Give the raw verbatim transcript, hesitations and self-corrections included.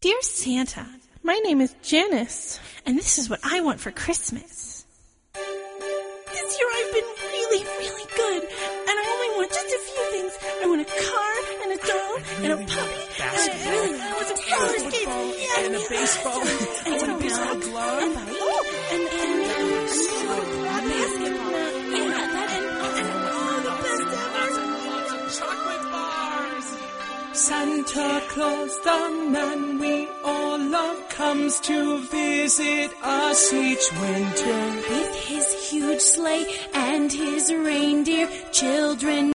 Dear Santa, my name is Janice, and this is what I want for Christmas. This year I've been really, really good, and I only want just a few things. I want a car, and a doll, and a puppy, and I really want some roller skates, yeah, and a baseball, and and a baseball glove, and, oh, and, and, and, and a basketball, yeah, that, and, and, oh, the best ever. Chocolate bars. Santa Claus, the man we all love, comes to visit us each winter. With his huge sleigh and his reindeer, children